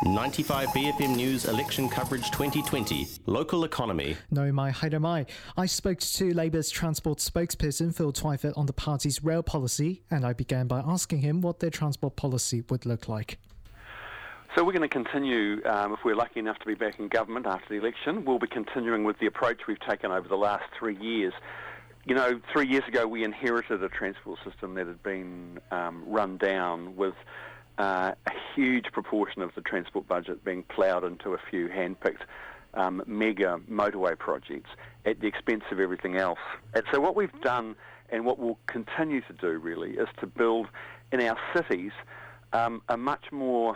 95 BFM News election coverage 2020. Local economy. No mai haere mai. I spoke to Labour's transport spokesperson Phil Twyford on the party's rail policy, and I began by asking him what their transport policy would look like. So we're going to continue, if we're lucky enough to be back in government after the election, we'll be continuing with the approach we've taken over the last 3 years. You know, 3 years ago we inherited a transport system that had been run down with a huge proportion of the transport budget being ploughed into a few hand-picked mega motorway projects at the expense of everything else. And so what we've done, and what we'll continue to do really, is to build in our cities a much more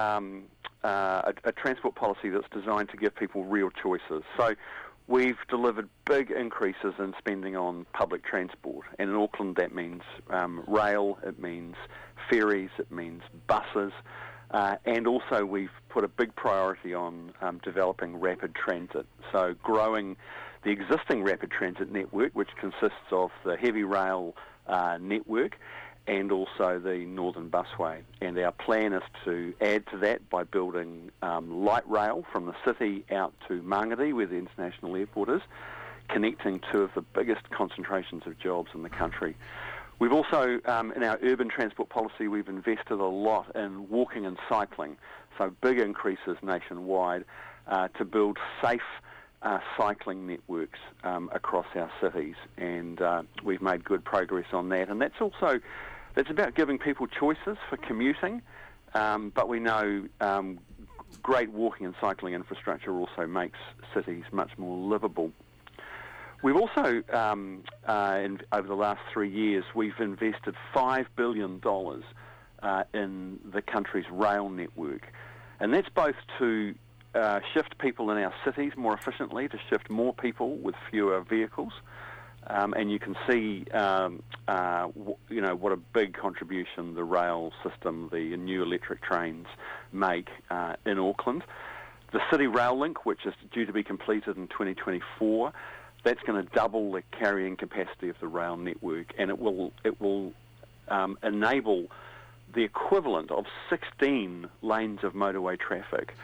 a transport policy that's designed to give people real choices. So we've delivered big increases in spending on public transport, and in Auckland that means rail, it means ferries, it means buses, and also we've put a big priority on developing rapid transit, so growing the existing rapid transit network, which consists of the heavy rail network and also the Northern Busway. And our plan is to add to that by building light rail from the city out to Mangere, where the international airport is, connecting two of the biggest concentrations of jobs in the country. We've also, in our urban transport policy, we've invested a lot in walking and cycling, so big increases nationwide to build safe cycling networks across our cities, and we've made good progress on that. And that's about giving people choices for commuting, but we know great walking and cycling infrastructure also makes cities much more livable. We've also, over the last 3 years, we've invested $5 billion in the country's rail network. And that's both to shift people in our cities more efficiently, to shift more people with fewer vehicles. And you can see, what a big contribution the rail system, the new electric trains make in Auckland. The City Rail Link, which is due to be completed in 2024, that's going to double the carrying capacity of the rail network, and it will enable the equivalent of 16 lanes of motorway traffic.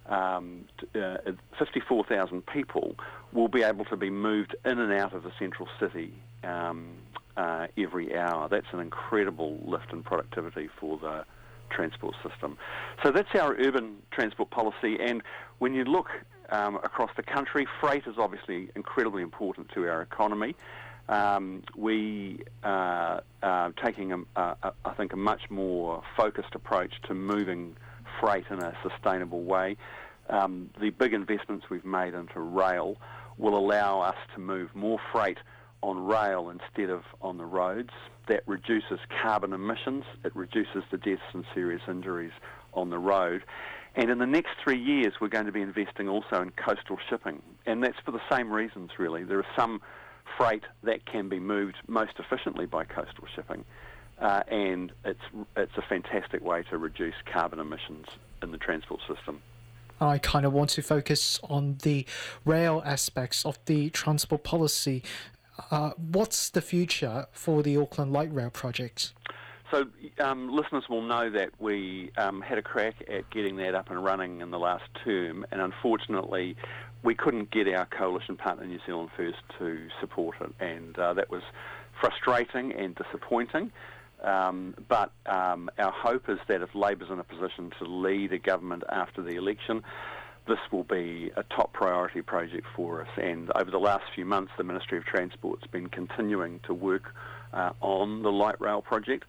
54,000 people will be able to be moved in and out of the central city every hour. That's an incredible lift in productivity for the transport system. So that's our urban transport policy, and when you look across the country, freight is obviously incredibly important to our economy. We are taking, I think, a much more focused approach to moving freight in a sustainable way. The big investments we've made into rail will allow us to move more freight on rail instead of on the roads. That reduces carbon emissions, it reduces the deaths and serious injuries on the road. And in the next 3 years, we're going to be investing also in coastal shipping. And that's for the same reasons, really. There is some freight that can be moved most efficiently by coastal shipping. And it's a fantastic way to reduce carbon emissions in the transport system. I kind of want to focus on the rail aspects of the transport policy. What's the future for the Auckland Light Rail project? So listeners will know that we had a crack at getting that up and running in the last term, and unfortunately we couldn't get our coalition partner New Zealand First to support it, and that was frustrating and disappointing. But our hope is that if Labour's in a position to lead a government after the election, this will be a top priority project for us. And over the last few months, the Ministry of Transport's been continuing to work on the light rail project.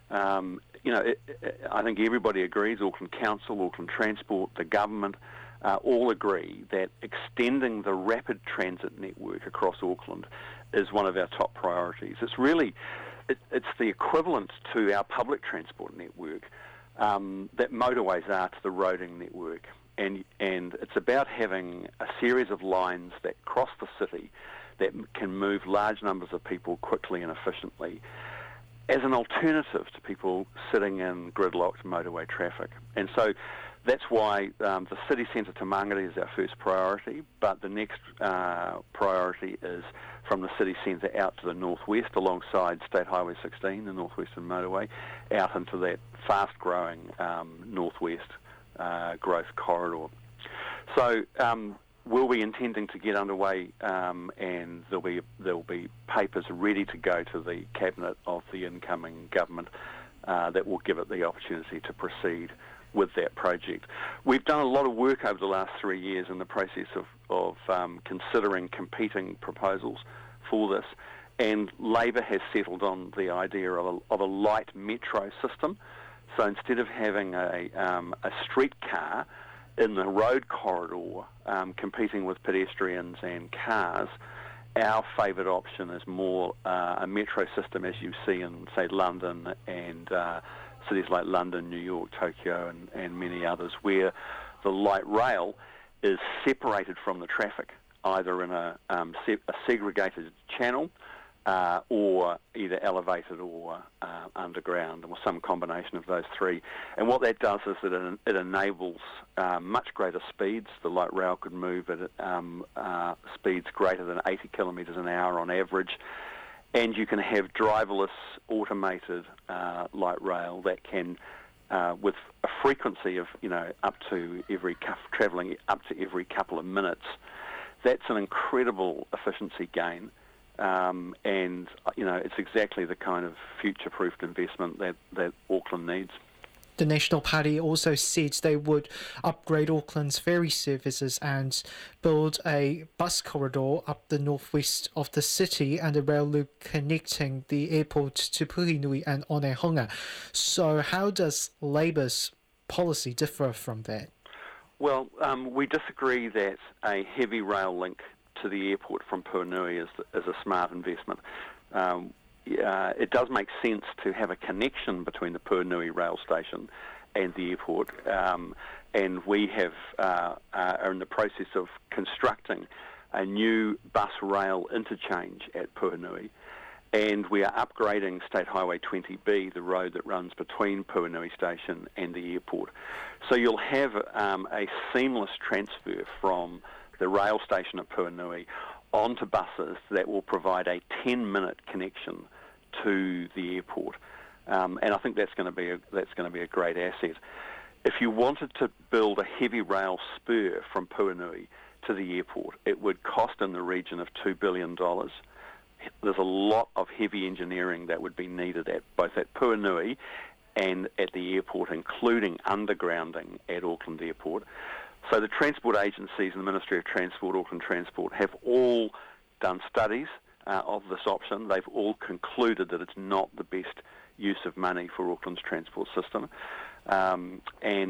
I think everybody agrees, Auckland Council, Auckland Transport, the government, all agree that extending the rapid transit network across Auckland is one of our top priorities. It's really, it's the equivalent to our public transport network that motorways are to the roading network. And it's about having a series of lines that cross the city that can move large numbers of people quickly and efficiently as an alternative to people sitting in gridlocked motorway traffic. And so that's why the city centre to Mangere is our first priority, but the next priority is from the city centre out to the northwest alongside State Highway 16, the Northwestern Motorway, out into that fast-growing northwest growth corridor. So we'll be intending to get underway, and there'll be papers ready to go to the cabinet of the incoming government that will give it the opportunity to proceed with that project. We've done a lot of work over the last 3 years in the process of considering competing proposals for this, and Labor has settled on the idea of a light metro system. So instead of having a streetcar in the road corridor competing with pedestrians and cars, our favoured option is more a metro system as you see in, say, London and cities like London, New York, Tokyo and many others, where the light rail is separated from the traffic, either in a segregated channel or either elevated or underground, or some combination of those three. And what that does is that it enables much greater speeds. The light rail could move at speeds greater than 80 kilometres an hour on average, and you can have driverless automated light rail that can, with a frequency of up to travelling up to every couple of minutes. That's an incredible efficiency gain. And it's exactly the kind of future-proofed investment that Auckland needs. The National Party also said they would upgrade Auckland's ferry services and build a bus corridor up the northwest of the city and a rail loop connecting the airport to Puhinui and Onehunga. So how does Labour's policy differ from that? Well, we disagree that a heavy rail link to the airport from Puhinui is a smart investment. It does make sense to have a connection between the Puhinui rail station and the airport, and we are in the process of constructing a new bus rail interchange at Puhinui, and we are upgrading State Highway 20B, the road that runs between Puhinui Station and the airport. So you'll have a seamless transfer from the rail station at Puhinui onto buses that will provide a 10-minute connection to the airport, and I think that's going to be a great asset. If you wanted to build a heavy rail spur from Puhinui to the airport, it would cost in the region of $2 billion. There's a lot of heavy engineering that would be needed both at Puhinui and at the airport, including undergrounding at Auckland Airport. So the transport agencies and the Ministry of Transport, Auckland Transport, have all done studies of this option. They've all concluded that it's not the best use of money for Auckland's transport system. And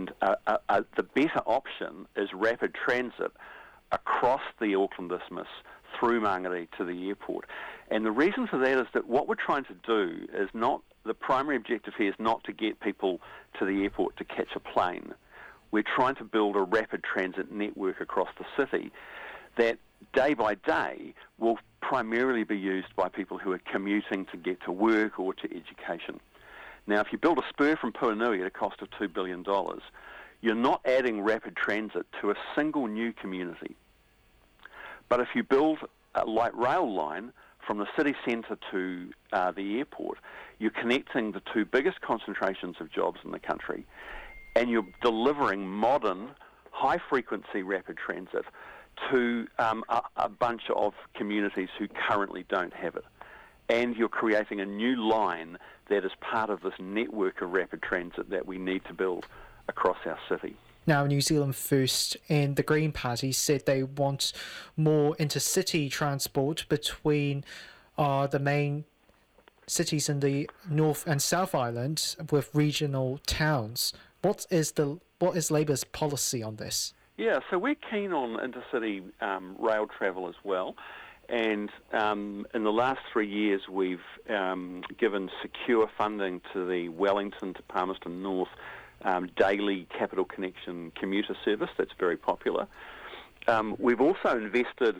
the better option is rapid transit across the Auckland Isthmus through Mangere to the airport. And the reason for that is that what we're trying to do is not, the primary objective here is not to get people to the airport to catch a plane. We're trying to build a rapid transit network across the city that day by day will primarily be used by people who are commuting to get to work or to education. Now, if you build a spur from Puhinui at a cost of $2 billion, you're not adding rapid transit to a single new community. But if you build a light rail line from the city centre to the airport, you're connecting the two biggest concentrations of jobs in the country, and you're delivering modern, high-frequency rapid transit to a bunch of communities who currently don't have it. And you're creating a new line that is part of this network of rapid transit that we need to build across our city. Now, New Zealand First and the Green Party said they want more intercity transport between the main cities in the North and South Island with regional towns. What is Labour's policy on this? Yeah, so we're keen on intercity rail travel as well. And in the last 3 years, we've given secure funding to the Wellington to Palmerston North daily capital connection commuter service. That's very popular. We've also invested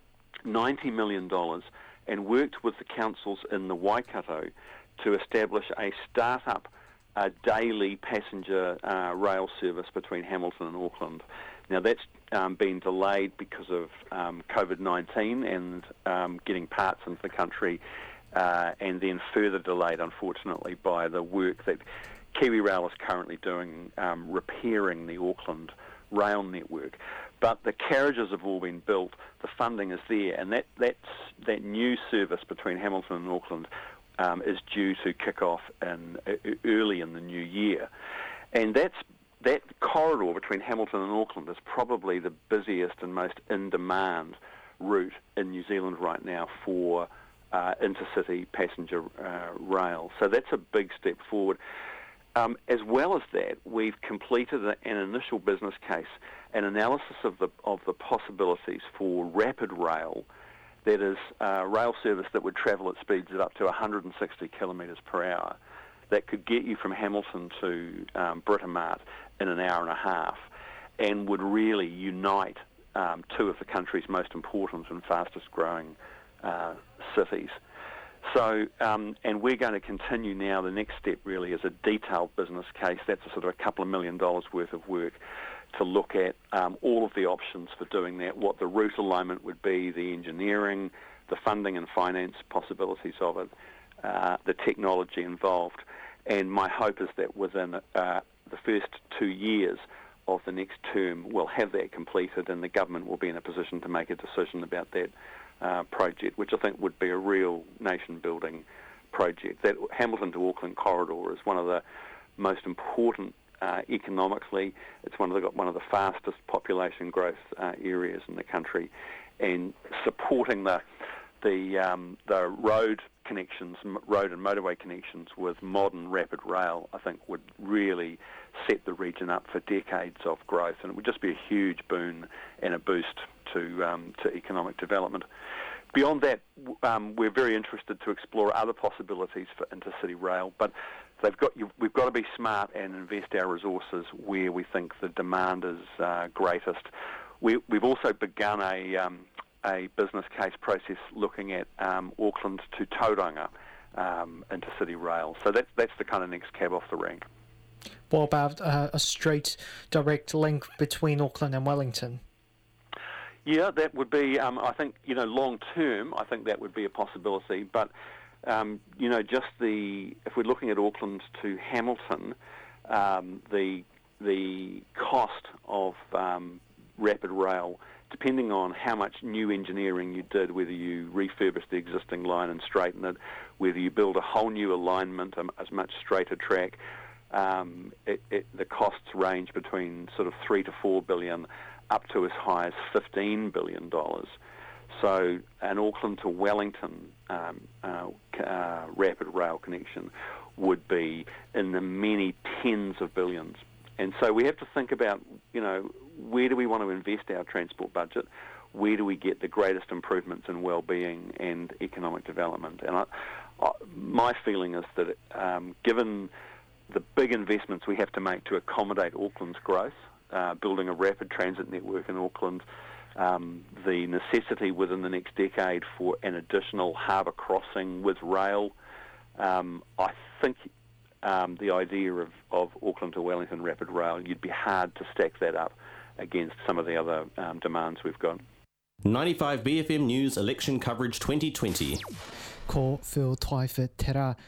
$90 million and worked with the councils in the Waikato to establish a start-up daily passenger rail service between Hamilton and Auckland. Now, that's been delayed because of COVID-19 and getting parts into the country, and then further delayed, unfortunately, by the work that KiwiRail is currently doing repairing the Auckland rail network, but the carriages have all been built, the funding is there, and that new service between Hamilton and Auckland is due to kick off early in the new year. And that corridor between Hamilton and Auckland is probably the busiest and most in-demand route in New Zealand right now for intercity passenger rail. So that's a big step forward. As well as that, we've completed an initial business case, an analysis of the possibilities for rapid rail, that is rail service that would travel at speeds of up to 160 kilometres per hour, that could get you from Hamilton to Britomart in an hour and a half, and would really unite two of the country's most important and fastest growing cities. So, and we're going to continue now. The next step really is a detailed business case. That's a sort of a couple of $1 million worth of work to look at all of the options for doing that, what the route alignment would be, the engineering, the funding and finance possibilities of it, the technology involved. And my hope is that within the first 2 years of the next term, we'll have that completed and the government will be in a position to make a decision about that project, which I think would be a real nation-building project. That Hamilton to Auckland corridor is one of the most important economically. It's one of the fastest population growth areas in the country, and supporting the road connections, road and motorway connections with modern rapid rail, I think would really set the region up for decades of growth, and it would just be a huge boon and a boost to economic development. Beyond that, we're very interested to explore other possibilities for intercity rail, but we've got to be smart and invest our resources where we think the demand is greatest. We've also begun a business case process looking at Auckland to Tauranga intercity rail. So that's the kind of next cab off the rank. What about a straight, direct link between Auckland and Wellington? Yeah, that would be, I think, long term, I think that would be a possibility. But, if we're looking at Auckland to Hamilton, the cost of rapid rail, depending on how much new engineering you did, whether you refurbish the existing line and straighten it, whether you build a whole new alignment, a much straighter track, the costs range between sort of $3 to $4 billion up to as high as $15 billion. So an Auckland to Wellington rapid rail connection would be in the many tens of billions. And so we have to think about, where do we want to invest our transport budget? Where do we get the greatest improvements in well-being and economic development? And my feeling is that given the big investments we have to make to accommodate Auckland's growth, building a rapid transit network in Auckland, the necessity within the next decade for an additional harbour crossing with rail, I think the idea of Auckland to Wellington rapid rail, you'd be hard to stack that up against some of the other demands we've got. 95 BFM News Election Coverage 2020. Ko Phil Twyford Tera